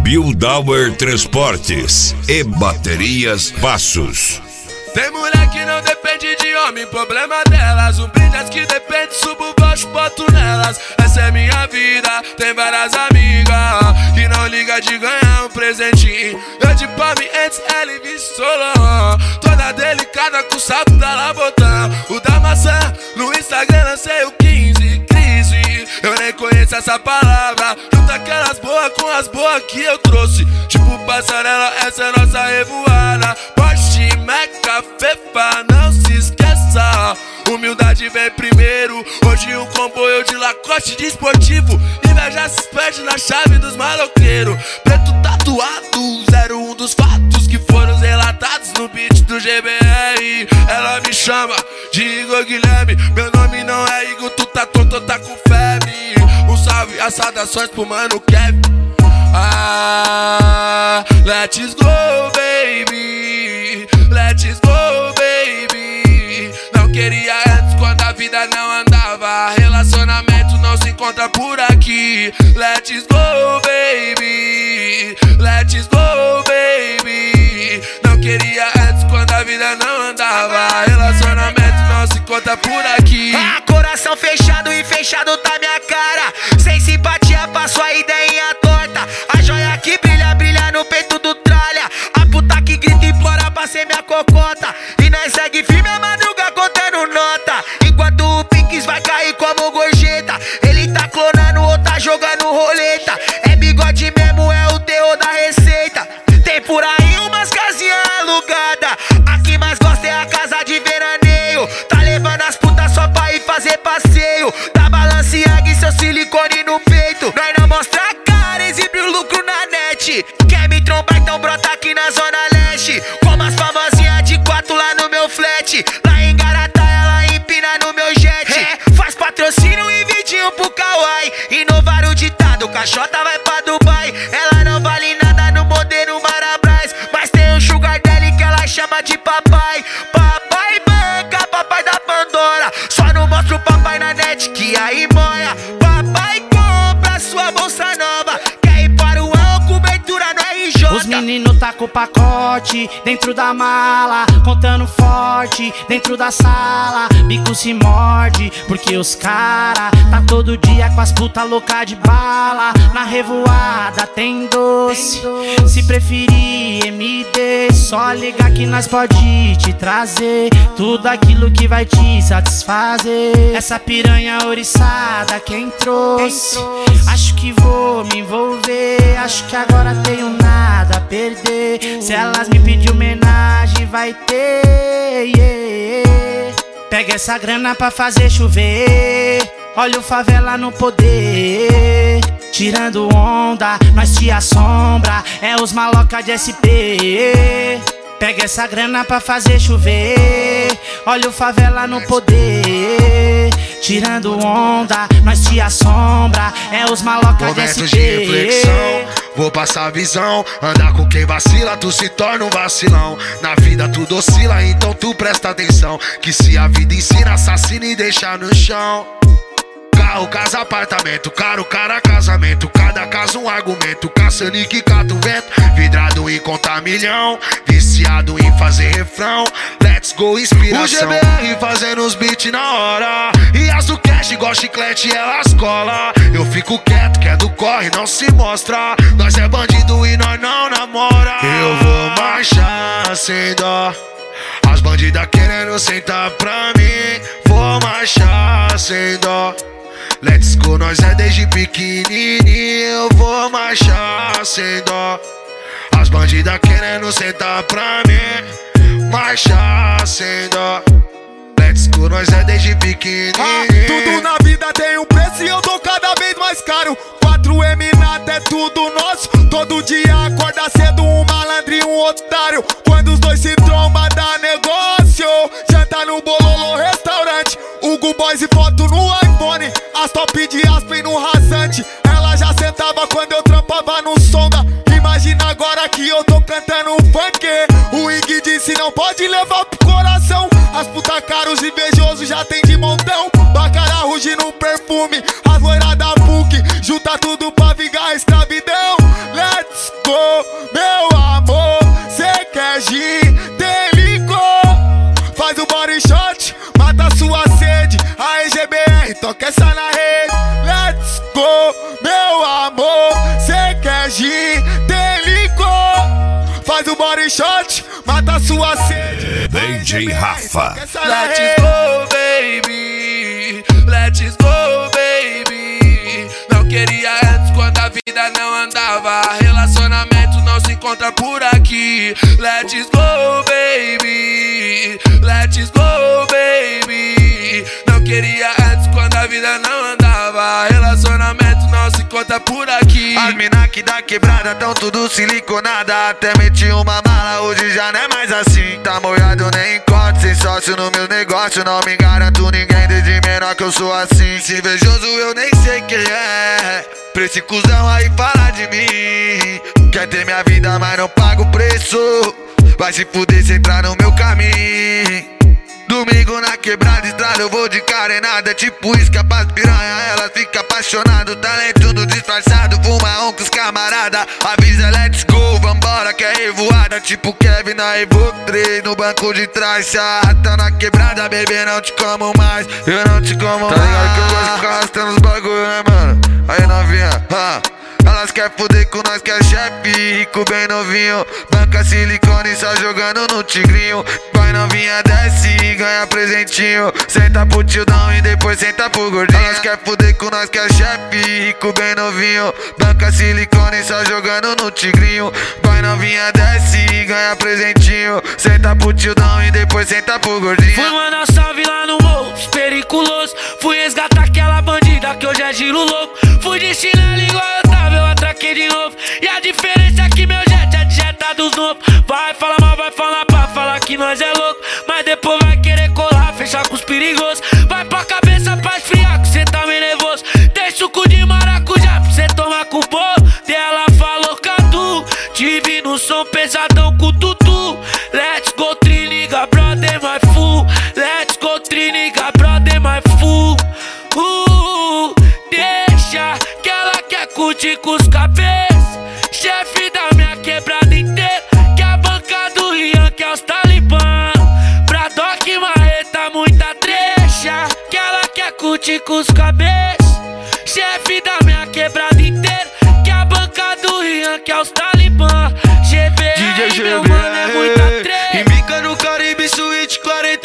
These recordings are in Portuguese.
Buildauer Transportes e Baterias Passos. Tem mulher que não depende de homem, problema delas. Um brinde as que depende, subo baixo, boto nelas. Essa é minha vida, tem várias amigas que não liga de ganhar um presentinho. Eu de palme antes, ela e Solon. Toda delicada com o sapo da Labotã. O da maçã, no Instagram lancei o 15 crise. Eu nem conheço essa palavra. Junta aquelas boas com as boas que eu trouxe. Tipo passarela, essa é nossa revoada. Porsche, Meca, Fefa, não se esqueça. Humildade vem primeiro. Hoje um comboio de Lacoste de esportivo. Inveja se perde na chave dos maloqueiros. Preto tatuado, 01 dos fatos que foram relatados no beat do GBR. Ela me chama de Igor Guilherme. Meu nome não é Igor, tu tá tonto, tá com febre. Um salve, as saudações pro mano Kevin. Ah, let's go, baby. Let's go, baby. Não queria antes quando a vida não andava. Relacionamento não se encontra por aqui. Let's go, baby. Let's go, baby. Não queria antes quando a vida não andava. Relacionamento não se encontra por aqui. Ah, coração fechado e fechado tá minha cara. Sem simpatia pra sua ideinha torta. A joia que brilha, brilha no peito do tralha. A puta que grita e implora pra ser minha cocota. E nós segue firme a madruga contando nota. Enquanto o Pinks vai cair como gorjeta. Ele tá clonando ou tá jogando roleta. É bigode mesmo, é o terror da receita. Tem por aí umas casinhas alugadas. A que mais gosta é a casa de veraneio. Tá levando as putas só pra ir fazer passeio. Da Balenciaga e seu silicone no peito. Nós não mostra a cara, exibe o lucro na net. Quer me trombar, então brota aqui na zona leste. Como as famosinhas de 4 lá no meu flat. Lá em Garatá, ela empina no meu jet. Faz patrocínio e vidinho pro Kawaii. Inovar o ditado, caixota vai pra Dubai. Ela não vale nada no modelo Marabras. Mas tem um sugar daddy que ela chama de papai. Papai banca, papai da Pandora. Só não mostra o papai na net que aí moia. Papai compra sua bolsa nova. Quer ir para o álcool, cobertura no RJ. Os meninos tá com o pacote dentro da mala, contando forte dentro da sala. Bico se morde porque os cara tá todo dia com as puta louca de bala. Na revoada tem doce, se preferir MD, só ligar que nós pode te trazer tudo aquilo que vai te satisfazer. Essa piranha ouriçada quem trouxe, acho que vou me envolver. Acho que agora tenho nada a perder. Se elas me pedir homenagem vai ter, yeah. Pega essa grana pra fazer chover. Olha o favela no poder. Tirando onda, nós te assombra. É os maloca de SP. Pega essa grana pra fazer chover. Olha o favela no poder. Tirando onda, nós te assombra. É os maloca de SP. Momentos de reflexão, vou passar a visão. Andar com quem vacila, tu se torna um vacilão. Na vida tudo oscila, então tu presta atenção. Que se a vida ensina, assassina e deixa no chão. Carro, casa, apartamento, caro, cara, casamento. Cada caso um argumento, caçando e que cata o vento. Vidrado em contar milhão, viciado em fazer refrão. Let's go, inspiração. O GBR fazendo os beats na hora. E as do cash, igual chiclete, elas cola. Eu fico quieto, que é do corre, não se mostra. Nós é bandido e nós não namora. Eu vou marchar sem dó. As bandidas querendo sentar pra mim. Vou marchar sem dó. Let's go, nós é desde pequenininho. Eu vou marchar sem dó. As bandidas querendo sentar pra mim. Marchar sem dó. Let's go, nós é desde pequenininho. Tudo na vida tem um preço e eu tô cada vez mais caro. 4M nada é tudo nosso. Todo dia acorda cedo um malandro e um otário. Quando os dois se trombam dá negócio. Janta no Bololô restaurante. Hugo Boys e foto no iPhone. As top de Aspen no rasante. Ela já sentava quando eu trampava no Sonda. Imagina agora que eu tô cantando funk. O Ig disse não pode levar pro coração. As puta caros invejosos já tem de montão. Bacará ruge no perfume. As loiras da PUC junta tudo pra vingar a escravidão. Let's Então quer essa na rede, let's go, meu amor. Cê quer gin, tem licor. Faz o body shot, mata sua sede. DJ Rafa. Let's go, baby. Let's go, baby. Não queria antes quando a vida não andava. Relacionamento não se encontra por aqui. Let's go, baby. Let's go, baby. Não queria antes quando a vida não andava. Relacionamento não se encontra por aqui. As mina que da quebrada tão tudo siliconada. Até meti uma mala, hoje já não é mais assim. Tá molhado, nem encontro, sem sócio no meu negócio. Não me garanto ninguém, desde menor que eu sou assim. Se invejoso eu nem sei quem é. Pra esse cuzão aí falar de mim. Quer ter minha vida, mas não paga o preço. Vai se fuder se entrar no meu caminho. Domingo na quebrada, estrada, eu vou de carenada. É tipo isca pras piranha, ela fica apaixonada. Talento tudo disfarçado, fuma com os camarada. Avisa, let's go, vambora que é revoada. Tipo Kevin na Evoque 3, no banco de trás. Se arrasta na quebrada, bebê, não te como mais. Eu não te como mais. Tá ligado que eu gosto de ficar arrastando os bagulho, né, mano? Aí novinha, elas quer fuder com nós que é chefe, rico bem novinho. Banca silicone só jogando no tigrinho. Vai novinha, desce e ganha presentinho. Senta pro tildão e depois senta pro gordinho. Elas quer fuder com nós que é chefe, rico bem novinho. Banca silicone só jogando no tigrinho. Vai novinha, desce e ganha presentinho. Senta pro tildão e depois senta pro gordinho. Fui mandar salve lá no morro, periculoso. Fui resgatar aquela bandida que hoje é giro louco. Fui de chinelo igual eu tava, eu atraquei de novo. E a diferença é que meu jet é de jeta dos novos. Vai falar mal, vai falar pra falar que nós é louco. Mas depois vai querer colar, fechar com os perigosos. Vai pra cabeça pra esfriar que cê tá meio nervoso. Tem suco de maracujá pra cê tomar com bolo. E ela falou Cadu, te vi no som pesadão com tutu. Let's go triniga, brother, my fool. Let's go triniga, brother, my fool. Deixa que ela quer curtir com os cabeças. Chefe da minha quebrada inteira. Que a banca do Rian, que é os talibã. Pra Doc Marreta, muita trecha. Que ela quer curtir com os cabeças. Chefe da minha quebrada inteira. Que a banca do Rian, que é os talibã. GBR, meu mano, é muita trecha. Embica no Caribe Suíte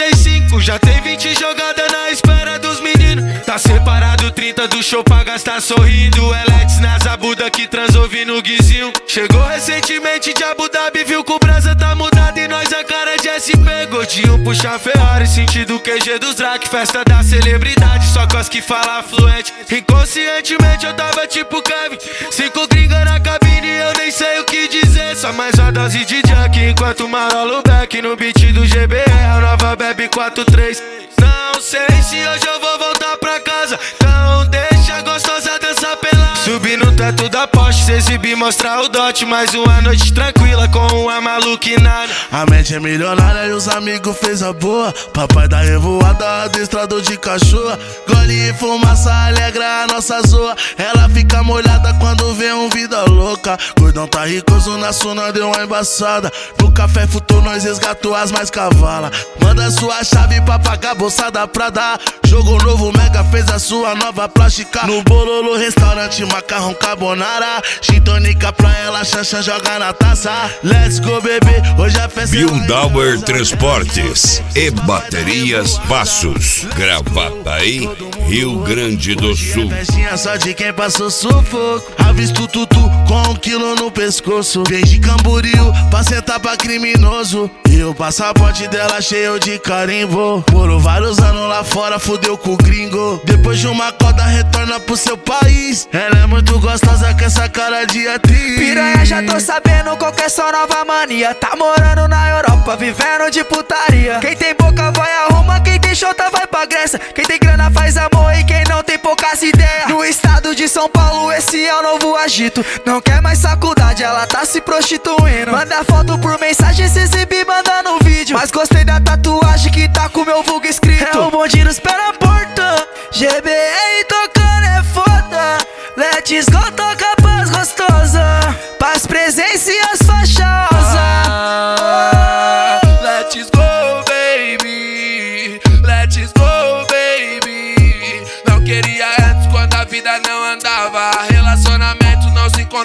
45. Já tem 20 jogadas na espera dos meninos. Tá separado 30 do show pra gastar sorrindo. Eletes na Zabuda que transou no guizinho. Chegou recentemente de Abu Dhabi, viu que o brasa tá mudado e nós a cara de SP. Gordinho puxa Ferrari, sentido QG dos Drac. Festa da celebridade, só com as que fala fluente. Inconscientemente eu tava tipo Kevin. 5 gringa na cabine, eu nem sei o que dizer. Só mais uma dose de junk enquanto marolo back no beat do GBR. A nova bebe 4-3. Não sei se hoje eu vou voltar pra casa. Então deixa a gostosa dançar pelada. Subir no teto da Porsche, se exibir, mostrar o dote. Mais uma noite tranquila com uma maluquinada. A mente é milionária e os amigos fez a boa. Papai da revoada, adestrador de cachorro. Gole e fumaça alegra a nossa zoa. Ela fica molhada quando vê um vida louca. Gordão tá ricoso na suna, deu uma embaçada. No café futou, nós resgatou as mais cavalas. Manda sua chave pra pagar bolsada pra dar. Jogou novo, Mega fez a sua nova plástica. No Bololo, restaurante, macarrão carbonara. Gin tônica pra ela, Xanxan joga na taça. Let's go, bebê, hoje a festa Bildauer Transportes e Baterias Passos. Gravataí, Rio Grande do Sul. Festinha só de quem passou sufoco. Avisto tutu com 1 quilo no pescoço. Vem de Camboriú pra sentar pra criminoso. E o passaporte dela cheio de carimbo. Morou vários anos lá fora, fudeu com o gringo. Depois de uma coda retorna pro seu país. Ela é muito gostosa com essa cara de atriz. Piranha, já tô sabendo qual que é sua nova mania. Tá morando na Europa, vivendo de putaria. Quem tem boca vai arruma, quem tem chota vai pra Grécia. Quem tem grana faz amor e quem não tem poucas ideias. No estado de São Paulo esse é o novo agito. Não quer mais faculdade, ela tá se prostituindo. Manda foto por mensagem, se exibir, manda no vídeo. Mas gostei da tatuagem que tá com meu vulgo escrito. É o bonde nos pés na porta. GBR tocando é foda. Let's go, toca paz gostosa. Paz, presença e as faixosas. Let's go, baby. Let's go, baby. Não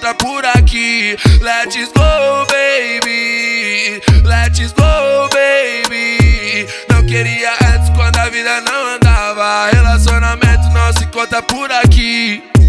encontra por aqui. Let's go, baby. Let's go, baby. Não queria antes quando a vida não andava. Relacionamento não se conta por aqui.